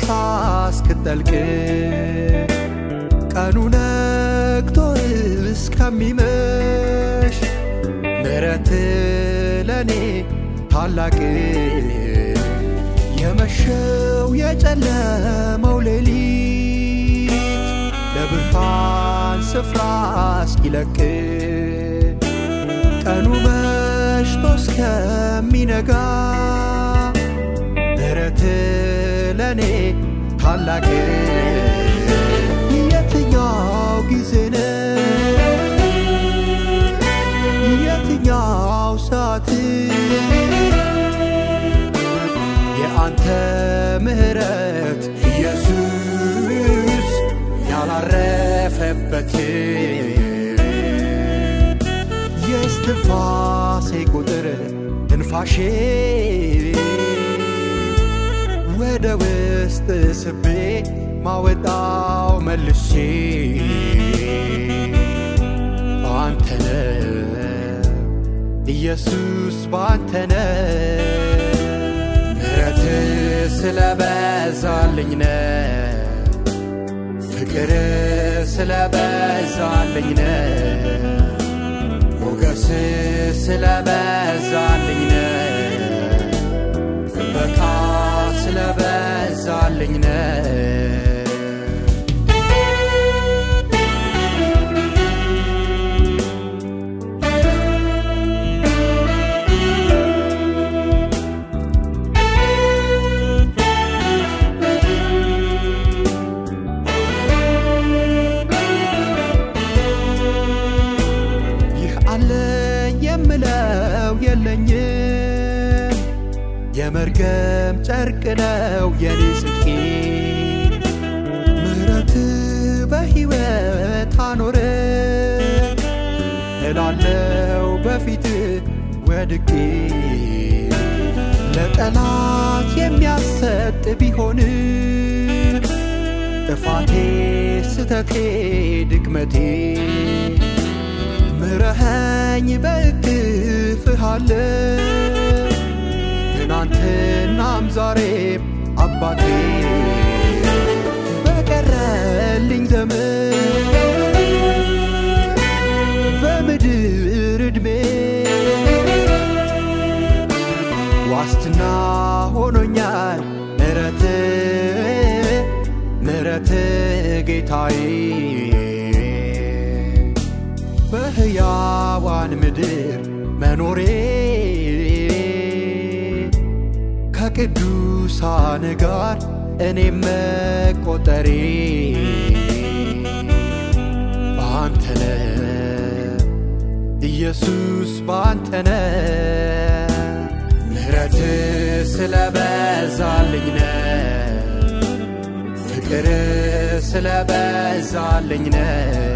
እስክጠልቅ ቀኑ ነግቶ እስከሚመሽ ምሕረት ለኔ ታላቅ የመሸው የጨለመው ሌሊት ለብርሃን ስፍራ እስኪለቅ ቀኑ መሽቶ እስከሚነጋ ምሕረት ለኔ ታላቅ የትኛው ጊዜ ነው የትኛው ሰዓት የአንተ ምሕረት ኢየሱስ ያላረፈበት የእስትንፋሴ ቁጥር ትንፋሼ ወደ ውስጥ ስቤ ማወጣው መልሼ ባንተ ነው ኢየሱስ ባንተ ነው ምሕረት ስለበዛልኝ ነው ፍቅር ስለበዛልኝ ነው ሞገስ ስለበዛልኝ ነው ጥበቃ ስለበዛልኝ ነው የምለው የለኝም የመርገም ጨርቅ ነው የኔ ጽድቄ ምሕረት በሕይወት አኖረ እላለው በፊት ወድቄ ለጠላት የሚያሰጥ ቢሆን ጥፋቴ ስተቴ ድክመቴ ምረኸኝ በእቅፍህ አለ ትናንትናም ዛሬም አባቴ በቀረልኝ ዘመን በምድር ዕድሜ ዋስትና ሆኖኛል ምሕረት ጌታዬ በሕያዋን ምድር መኖሬ ከቅዱሳን ጋር እኔም መቆጠሬ ባንተ ነው ኢየሱስ ባንተ ነው ምሕረት ስለበዛልኝ ነው ፍቅር ስለበዛልኝ ነው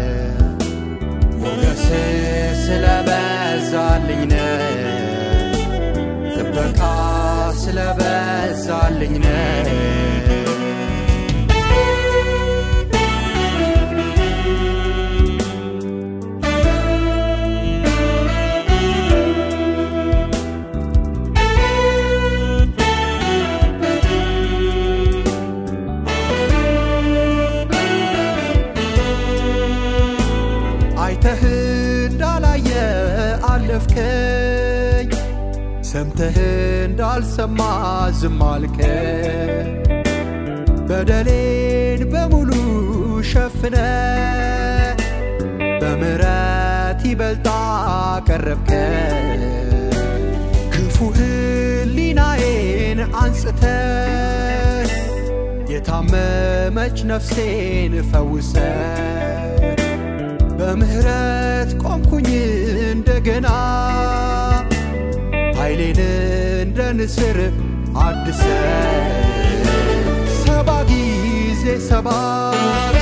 ሞገስ ስለበዛልኝ ነው ጥበቃ ስለበዛልኝ ነው አይተህ እንዳላየ አለፍከኝ ሰምተህ እንዳልሰማ ዝም አልከኝ በደሌን በሙሉ ሸፍነ በምሕረት ይበልጥ አቀረብከኝ ክፉ ሕሊናዬን አንጽተህ የታመመች ነፍሴን ፈውሰህ በምሕረት ቆምኩኝ እንደገና ኃይሌን እንደ ንስር አድሰ 7 ጊዜ 7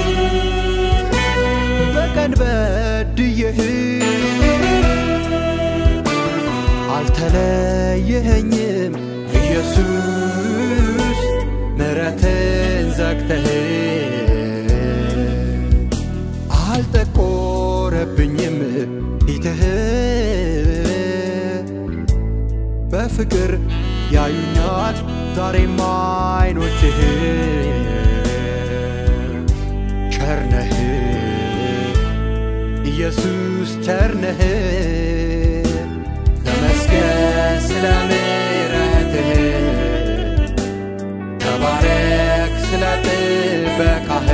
በቀን በድዬህ አልተለየኸኝም ኢየሱስ ምሕረትን ዘግተህ አልጠቆረብኝም ፊትህ በፍቅር ያዩኛል ዛሬም አይኖችህ ቸር ነህ ኢየሱስ ቸር ነህ ተመስገን ስለ ምሕረትህ ተባረክ ስለ ጥበቃህ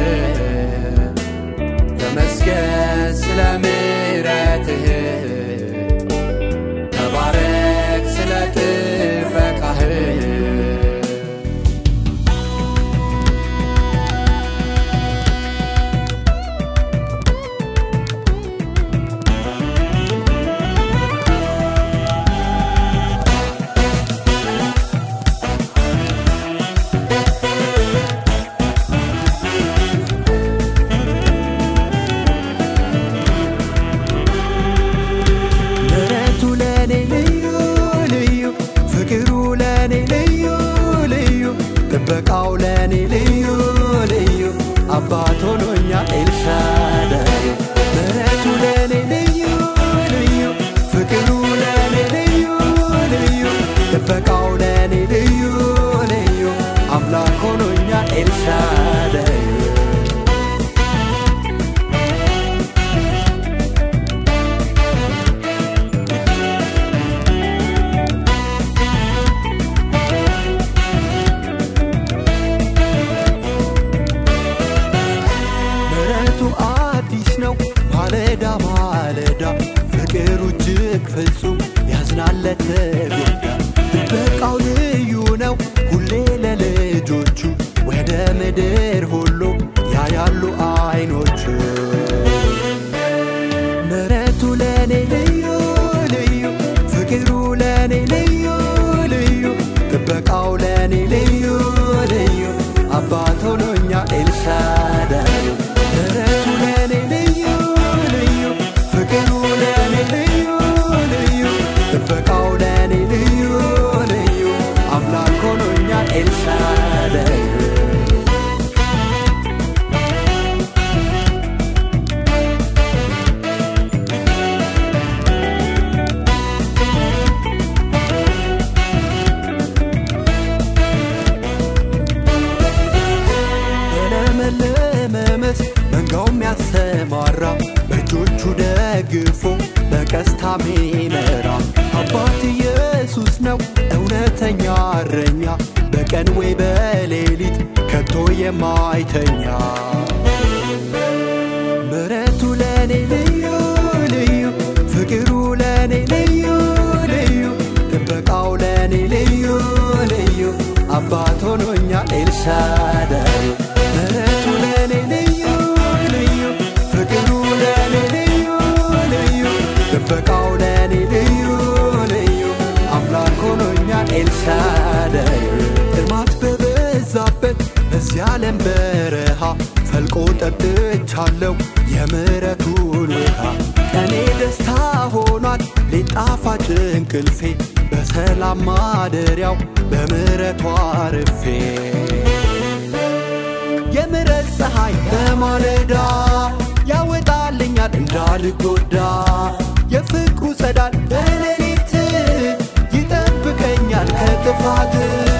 ተመስገን ስለ ምሕረትህ ተባረክ ስለ ጥበቃህ ጥበቃው ለኔ ልዩ ልዩ አባት ሆኖኛ ኤልሻዳይ ምሕረቱ ለኔ ልዩ ልዩ ፍቅሩ ለኔ ልዩ ልዩ ጥበቃው ለኔ ልዩ ልዩ አምላክ ሆኖኛ ኤልሻዳይ ማለዳ ማለዳ ፍቅሩ እጅግ ፍጹም ያዝናል ለተጎዳ ጥበቃው ልዩ ነው ሁሌ ለልጆቹ ወደ ምድር ሁሉ ያያሉ አይኖቹ ምሕረቱ ለኔ ልዩ ልዩ ፍቅሩ ለኔ ልዩ ልዩ ጥበቃው ለኔ ልዩ ልዩ አባት ሆኖኛ ኤልሻዳይ ምሕረቱ ለኔ ልዩ ፍቅሩ ለኔ ልዩ ልዩ ጥበቃው ለኔ ልዩ ልዩ አምላክ ሆኖኛ ኤልሻዳይ በለመለመ መስክ መንጋውም ያሰማራ በእጆቹ ደግፎ በቀስታ ሚመራ አባት ኢየሱስ ነው እውነተኛ እረኛ በቀን ወይ በሌሊት ከቶ የማይተኛ ምሕረቱ ለኔ ልዩ ልዩ ፍቅሩ ለኔ ልዩ ልዩ ጥበቃው ለኔ ልዩ ልዩ አባት ሆኖኛ ኤልሻዳይ ምሕረቱ ለኔ ልዩ ልዩ ፍቅሩ ለኔ ልዩ ልዩ ጥበቃው ለኔ ልዩ ልዩ አምላክ ሆኖኛ ኤልሻዳይ ጥማት በበዛበት በዚህ ዓለም በረሃ ፈልቆ ጠጥቻለሁ የምሕረቱን ውሃ ቀኔ ደስታ ሆኗል ሌት ጣፋጭ እንቅልፌ በሰላም ማደሪያው በምሕረቱ አርፌ የምሕረት ፀሐይ በማለዳ ያወጣልኛል እንዳልጎዳ የፍቅሩ ጸዳል በሌሊት ይጠብቀኛል ከጥፋት